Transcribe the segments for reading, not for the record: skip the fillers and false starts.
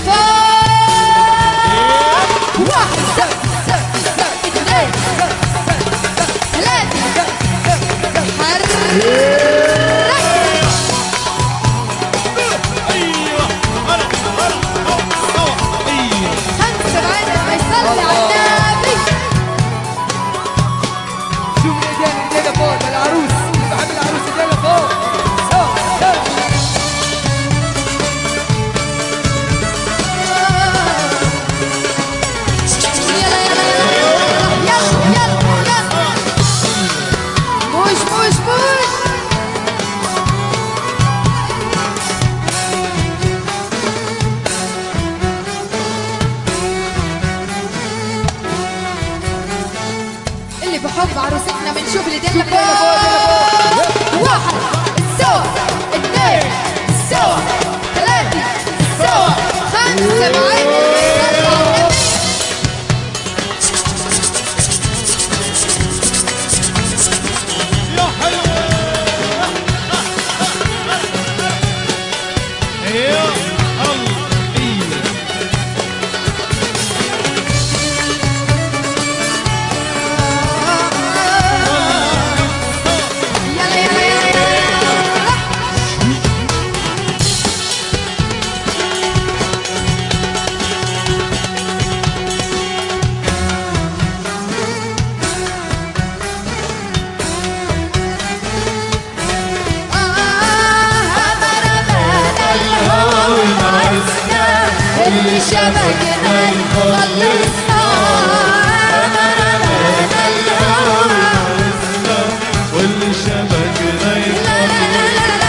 بحب عروستنا بنشوف اللي دايما واحد سوا اثنين سوا ثلاثة سوا خمسة معانا اللي شبكنا يخلصنا رمانا الهوى واللي شبكنا يخلصنا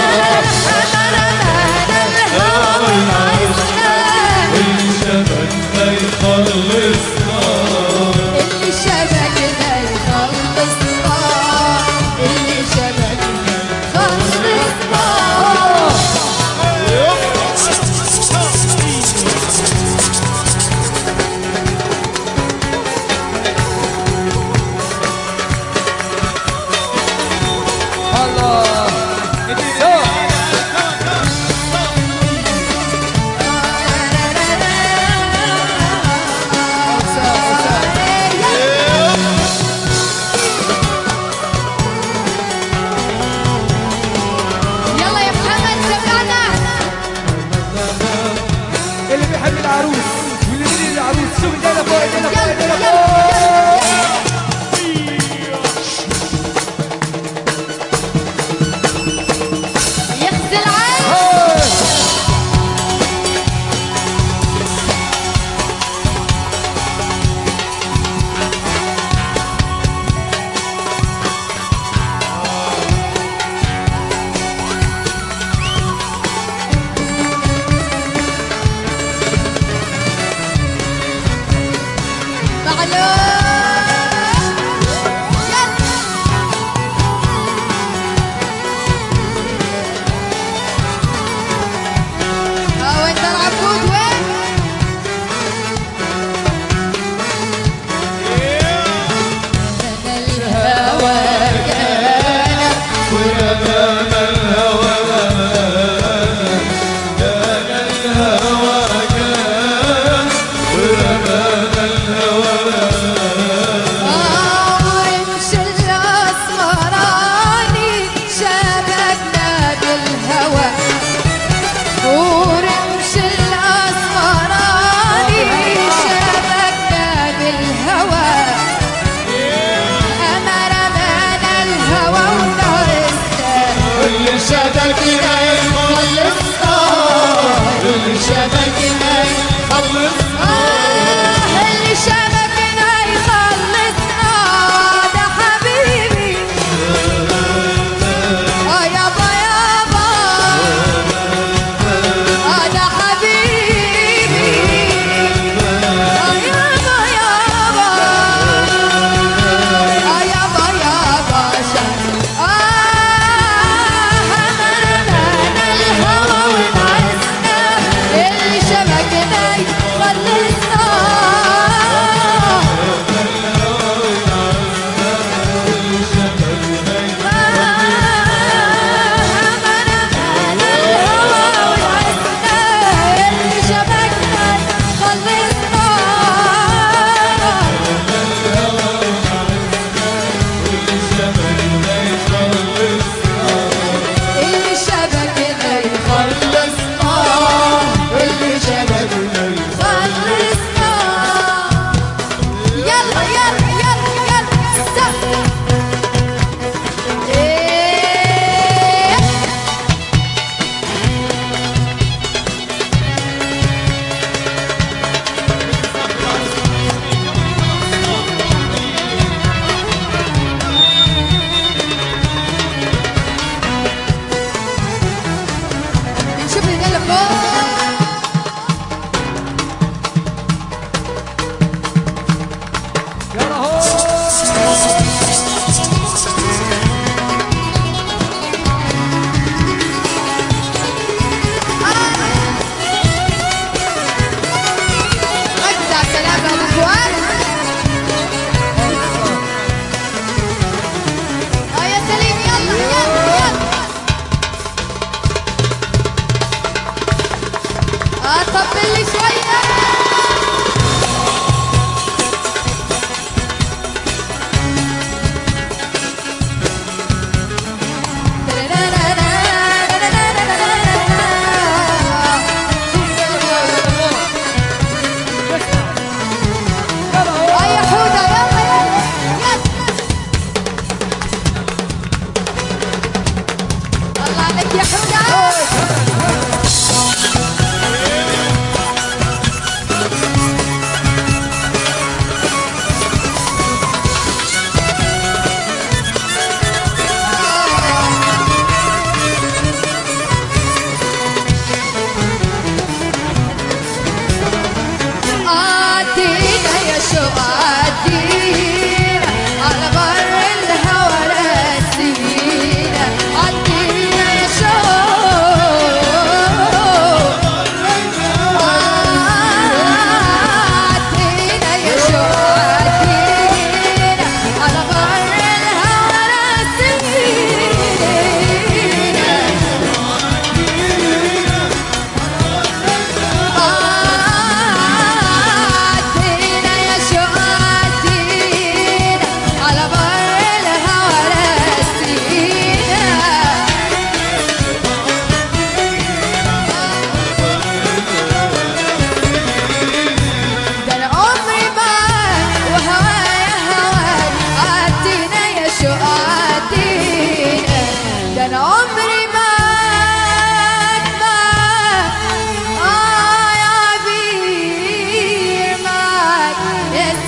رمانا الهوى واللي شبكنا يخلصنا اللي شبكنا يخلصنا اللي شبكنا يخلصنا الهوى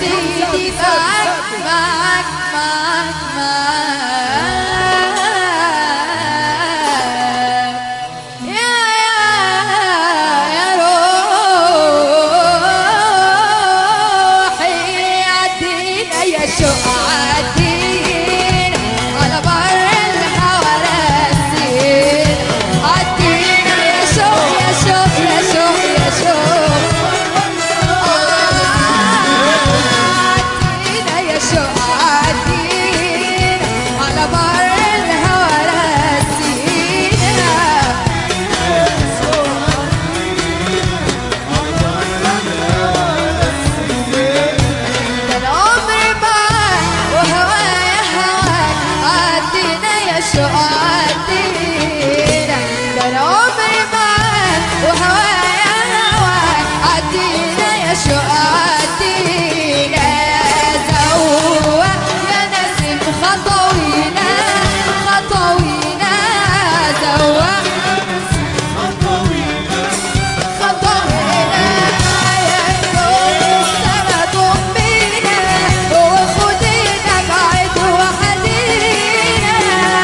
سيدي معك يا روحي عدينا يا شوق عدينا على بر الهوى راسين عدينا يا شوق يا شوق يا شوق يا شوق عدينا يا شوق عدينا على بر الهوى راسينا ده العمر معاك وهوايا هواك عدينا يا شوق عدينا ده العمر معاك وهوايا هواك عدينا يا شوق عدينا زوق يا نسيم خطوينا خطوينا زوق خطوينا يا نجوم السما ضمينا وخدينا بعيد وحدينا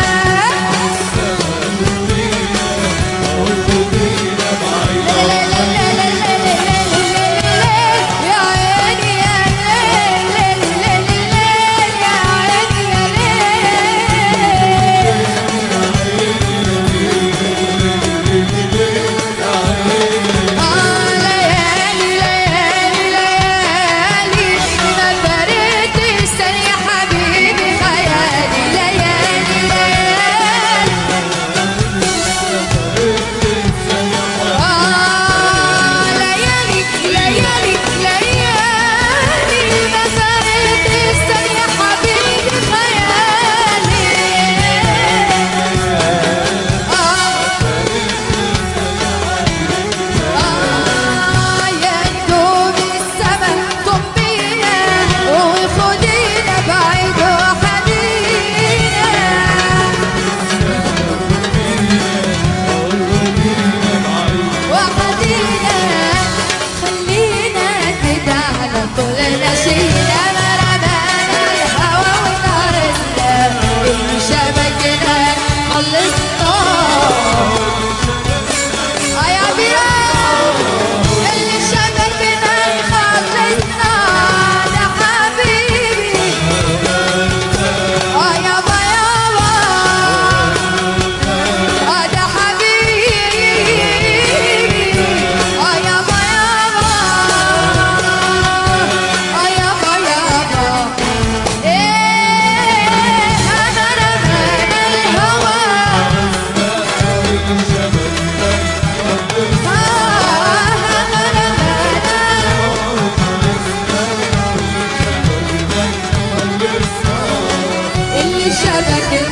يا عيني يا ليل يا عيني يا ليل ليالي ليالي ما فرقت ثانية حبيبي خيالي ليالي ليالي ليالي ليالي ما فرقت ثانية حبيبي خيالي يا نجوم السما طبينا وخدينا بعيد وحدينا وحدينا خلينا كده على طول ماشينا ما رمانا الهوى ونارنا اللي شبكنا خلصنا يا بيان اللي شبكنا خلصنا ده حبيبي يابا يابا ده حبيبي يابا يابا يابا يابا انا رمانا الهوى اللي شبكنا